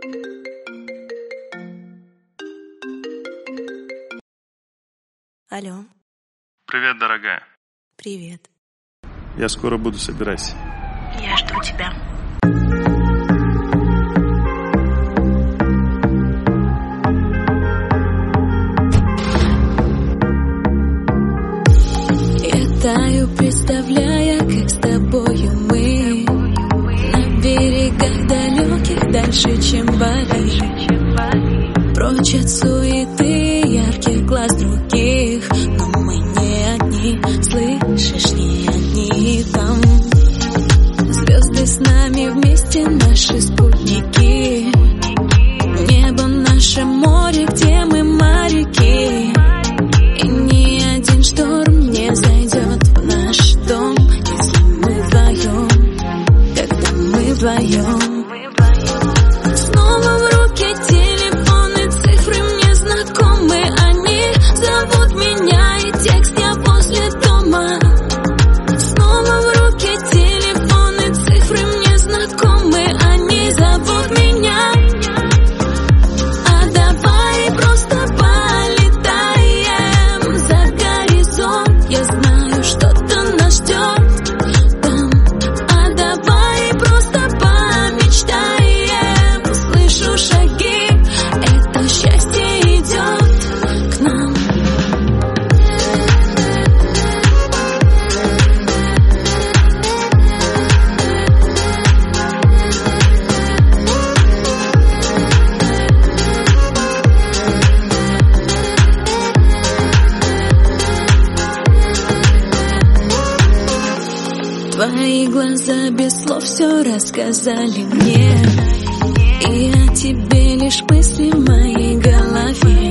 Алло. Привет, дорогая. Привет. Я скоро буду, собирайся. Я жду тебя. Я таю, представляя, как с тобою мы на берегах далеких, дальше, чем Бали. Прочь от суеты ярких глаз других, но мы не одни, слышишь, не одни там. Звезды с нами вместе, наши спутники. Небо наше море, где мы моряки. И ни один шторм не зайдет в наш дом, если мы вдвоем, когда мы вдвоем. Снова в руке телефоны, цифры мне знакомы, они зовут меня, и текст я после дома. Снова в руке телефоны, цифры мне знакомы, они зовут меня. А давай просто полетаем за горизонт, я знаю, что-то нас ждет там. А давай просто помечтаем, слышу шаги, это счастье идет к нам. Твои глаза без слов все рассказали мне, и о тебе лишь мысли в моей голове.